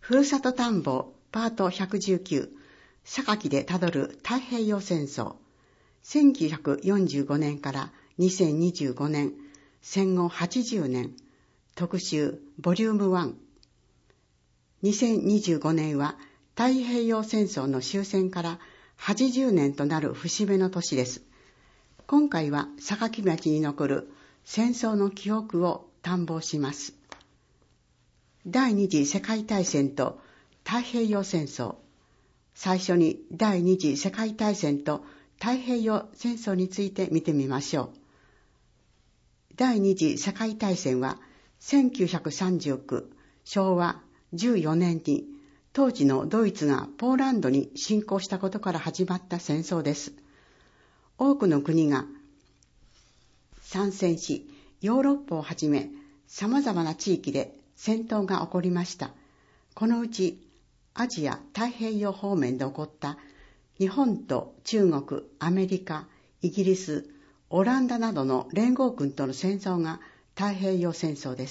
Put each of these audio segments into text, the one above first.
ふるさと探訪パート119、榊でたどる太平洋戦争、1945年から2025年、戦後80年、特集ボリューム1。2025年は太平洋戦争の終戦から80年となる節目の年です。今回は榊町に残る戦争の記憶を探訪します。第二次世界大戦と太平洋戦争。最初に第二次世界大戦と太平洋戦争について見てみましょう。第二次世界大戦は1939昭和14年に当時のドイツがポーランドに侵攻したことから始まった戦争です。多くの国が参戦し、ヨーロッパをはじめ様々な地域で戦闘が起こりました。このうちアジア太平洋方面で起こった日本と中国、アメリカ、イギリス、オランダなどの連合軍との戦争が太平洋戦争です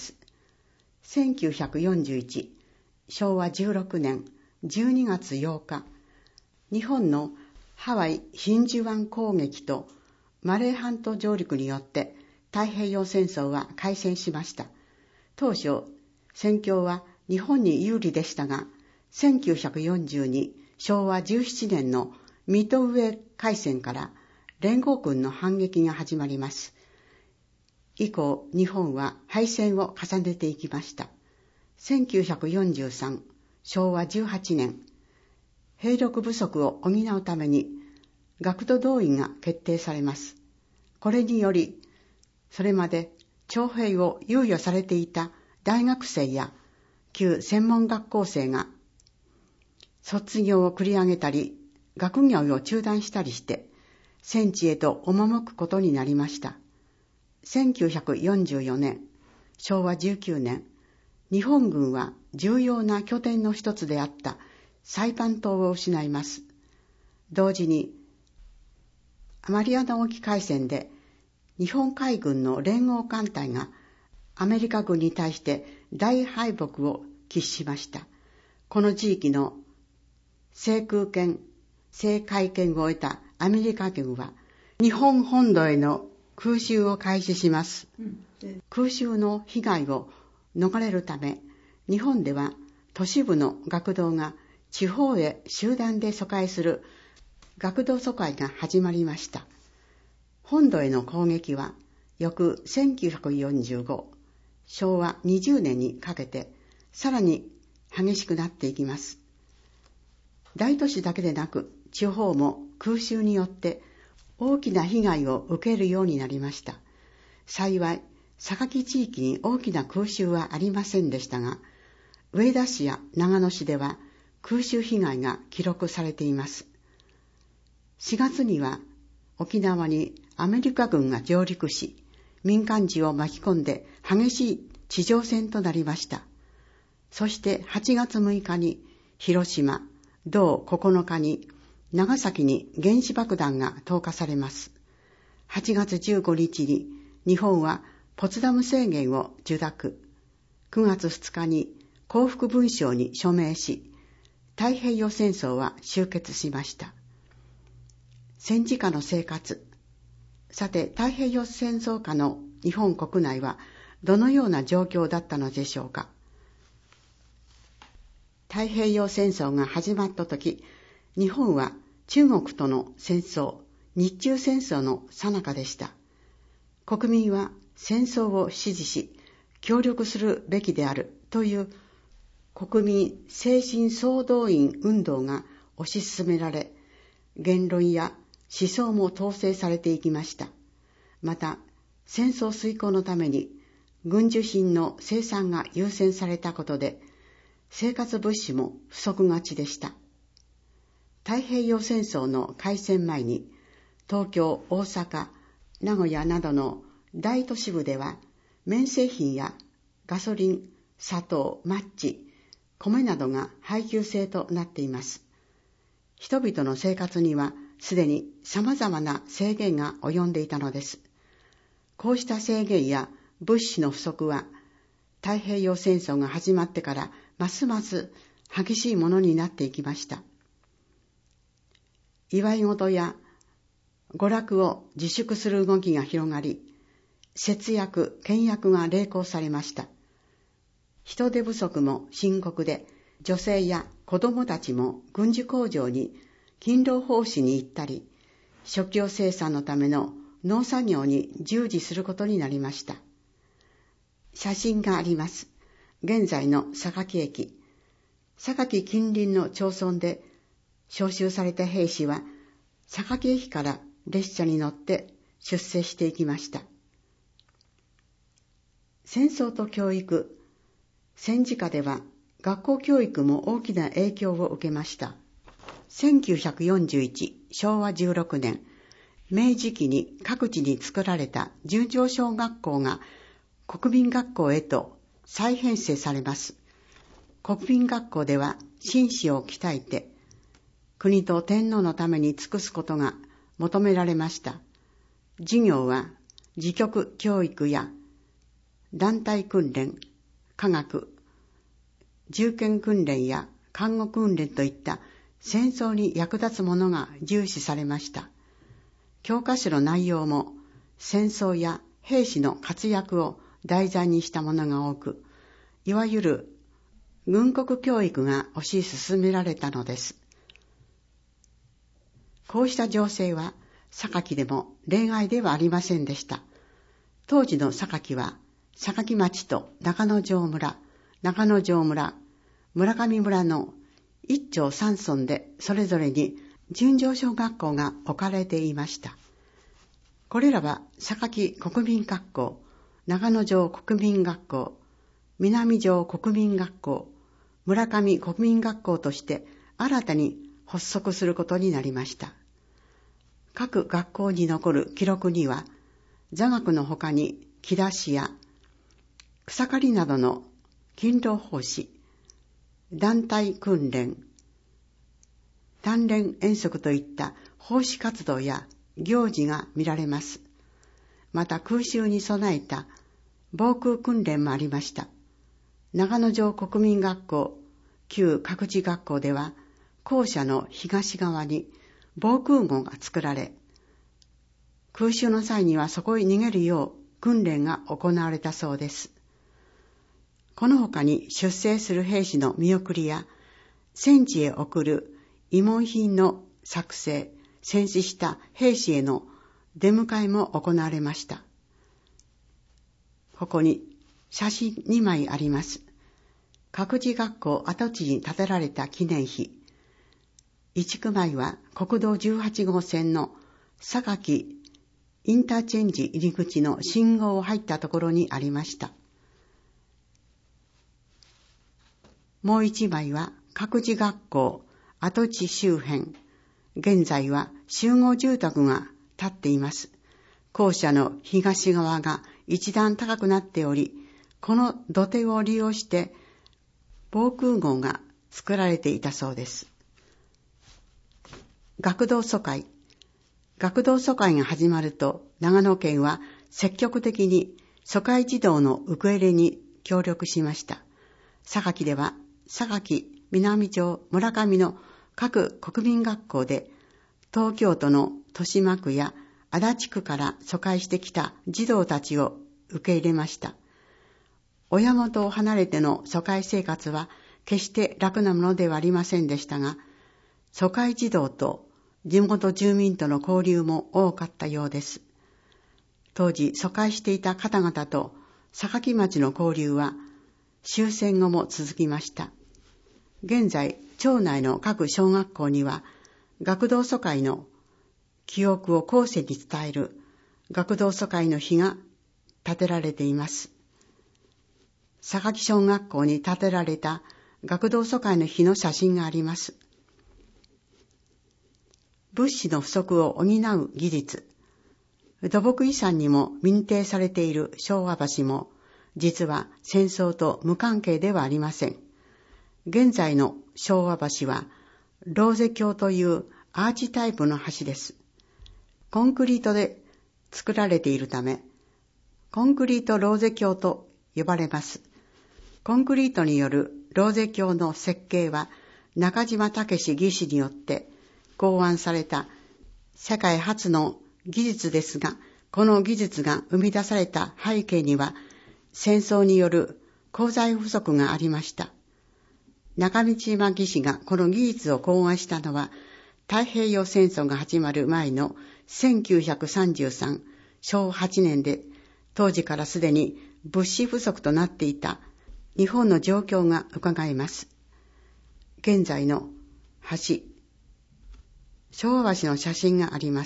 。1941昭和16年12月8日、日本のハワイ真珠湾攻撃とマレー半島上陸によって太平洋戦争は開戦しました。当初、戦況は日本に有利でしたが、1942昭和17年のミトウェー海戦から連合軍の反撃が始まります。以降、日本は敗戦を重ねていきました。1943昭和18年、兵力不足を補うために学徒動員が決定されます。これにより、それまで徴兵を猶予されていた大学生や旧専門学校生が卒業を繰り上げたり、学業を中断したりして、戦地へと赴くことになりました。1944年、昭和19年、日本軍は重要な拠点の一つであったサイパン島を失います。同時に、マリアナ沖海戦で日本海軍の連合艦隊がアメリカ軍に対して大敗北を喫しました。この地域の制海権を得たアメリカ軍は日本本土への空襲を開始します。空襲の被害を逃れるため、日本では都市部の学童が地方へ集団で疎開する学童疎開が始まりました。本土への攻撃は翌1945昭和20年にかけてさらに激しくなっていきます。大都市だけでなく地方も空襲によって大きな被害を受けるようになりました。幸い、榊地域に大きな空襲はありませんでしたが、上田市や長野市では空襲被害が記録されています。4月には沖縄にアメリカ軍が上陸し、民間人を巻き込んで激しい地上戦となりました。そして8月6日に広島、同9日に長崎に原子爆弾が投下されます。8月15日に日本はポツダム宣言を受諾。9月2日に降伏文書に署名し、太平洋戦争は終結しました。戦時下の生活。さて、太平洋戦争下の日本国内はどのような状況だったのでしょうか。太平洋戦争が始まったとき、日本は中国との戦争、日中戦争の最中でした。国民は戦争を支持し、協力するべきであるという国民精神総動員運動が推し進められ、言論や思想も統制されていきました。また、戦争遂行のために軍需品の生産が優先されたことで、生活物資も不足がちでした。太平洋戦争の開戦前に、東京、大阪、名古屋などの大都市部では、綿製品やガソリン、砂糖、マッチ、米などが配給制となっています。人々の生活にはすでに様々な制限が及んでいたのです。こうした制限や物資の不足は、太平洋戦争が始まってからますます激しいものになっていきました。祝い事や娯楽を自粛する動きが広がり、節約、倹約が励行されました。人手不足も深刻で、女性や子供たちも軍需工場に勤労奉仕に行ったり、食料生産のための農作業に従事することになりました。写真があります。現在の榊駅。榊近隣の町村で召集された兵士は、榊駅から列車に乗って出征していきました。戦争と教育。戦時下では学校教育も大きな影響を受けました。1941、昭和16年、明治期に各地に作られた純情小学校が国民学校へと再編成されます。国民学校では紳士を鍛えて、国と天皇のために尽くすことが求められました。授業は自局教育や団体訓練、科学、銃剣訓練や看護訓練といった戦争に役立つものが重視されました。教科書の内容も戦争や兵士の活躍を題材にしたものが多く、いわゆる軍国教育が推し進められたのです。こうした情勢は榊でも例外ではありませんでした。当時の榊は榊町と中之条村、村上村の一町三村でそれぞれに純情小学校が置かれていました。これらは榊国民学校、中之条国民学校、南条国民学校、村上国民学校として新たに発足することになりました。各学校に残る記録には、座学の他に木出しや草刈りなどの勤労奉仕、団体訓練、鍛錬遠足といった奉仕活動や行事が見られます。また空襲に備えた防空訓練もありました。長野城国民学校、旧各地学校では、校舎の東側に防空壕が作られ、空襲の際にはそこへ逃げるよう訓練が行われたそうです。この他に出征する兵士の見送りや、戦地へ送る慰問品の作成、戦死した兵士への出迎えも行われました。ここに写真2枚あります。各自学校跡地に建てられた記念碑。1区前は国道18号線の榊インターチェンジ入り口の信号を入ったところにありました。もう1枚は各自学校跡地周辺。現在は集合住宅が建っています。校舎の東側が一段高くなっており、この土手を利用して防空壕が作られていたそうです。学童疎開。学童疎開が始まると、長野県は積極的に疎開児童の受け入れに協力しました。榊では、榊、南町、村上の各国民学校で、東京都の豊島区や足立区から疎開してきた児童たちを受け入れました。親元を離れての疎開生活は決して楽なものではありませんでしたが、疎開児童と地元住民との交流も多かったようです。当時疎開していた方々と榊町の交流は終戦後も続きました。現在、町内の各小学校には学童疎開の記憶を後世に伝える学童疎開の碑が建てられています。榊小学校に建てられた学童疎開の碑の写真があります。物資の不足を補う技術。土木遺産にも認定されている昭和橋も、実は戦争と無関係ではありません。現在の昭和橋は、ローゼ橋というアーチタイプの橋です。コンクリートで作られているため、コンクリートローゼ橋と呼ばれます。コンクリートによるローゼ教の設計は中島武史技師によって考案された世界初の技術ですが、この技術が生み出された背景には戦争による鋼材不足がありました。中島技師がこの技術を考案したのは太平洋戦争が始まる前の1933昭和8年で、当時からすでに物資不足となっていた日本の状況が伺えます。現在の橋、昭和橋の写真があります。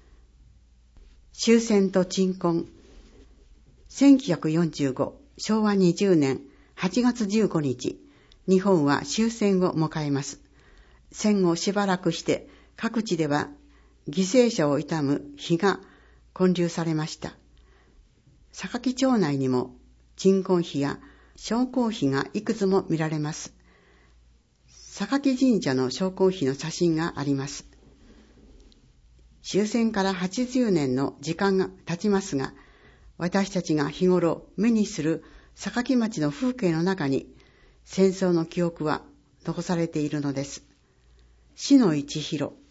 終戦と鎮魂。1945昭和20年8月15日、日本は終戦を迎えます。戦後しばらくして各地では犠牲者を悼む碑が建立されました。榊町内にも鎮魂碑や昇魂碑がいくつも見られます。榊神社の昇魂碑の写真があります。終戦から80年の時間が経ちますが、私たちが日頃目にする榊町の風景の中に戦争の記憶は残されているのです。篠一弘、